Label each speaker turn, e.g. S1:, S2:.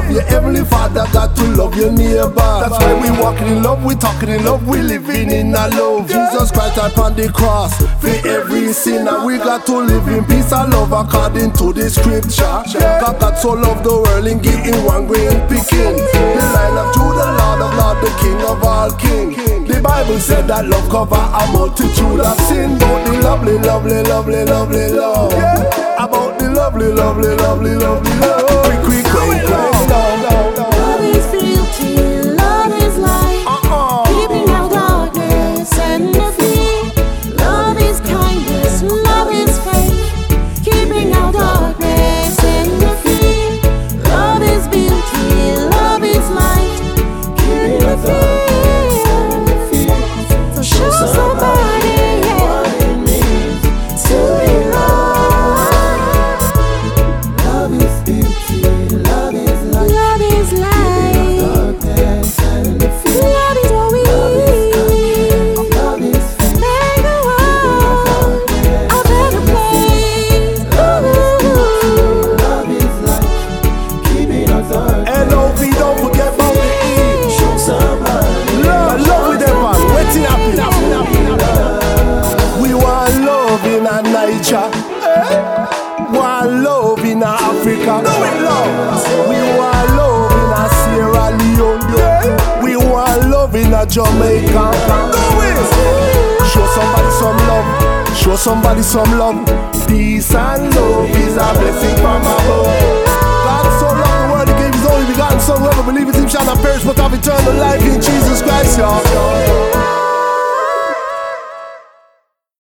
S1: love your heavenly Father, got to love your neighbor. That's why we walking in love, we talking in love, we living in a love. Jesus Christ upon the cross for every sinner. We got to live in peace and love according to the scripture. God so loved the world and give him one grain picking. The Lion of Judah, Lord of Lords, the King of all kings. The Bible said that love cover a multitude of sin. About the lovely, lovely, lovely, lovely love. About the lovely, lovely, lovely, lovely love. Quick, quick, quick, quick,
S2: love is beauty, love is light, keeping out darkness and defeat. Love is kindness, love is faith, keeping out darkness and defeat. Love is beauty, love is light, keeping out darkness and defeat. So show somebody what it means to be loved. Love is beauty, love is light, love is light, darkness and defeat. Love is what we need. Love is faith, make the world a better place. Love is light, keeping us dark.
S1: L.O.V. don't forget about the E.
S2: Show somebody
S1: love with them man, waiting happy. We want love in a Niger, want love in a Africa. We want love in a Sierra Leone. We want love in a Jamaica. Show somebody some love, show somebody some love. Peace and love is a blessing from above. God so loved the world, he gave his only begotten Son. Whoever believes in him shall not perish but have eternal life in Jesus Christ, y'all.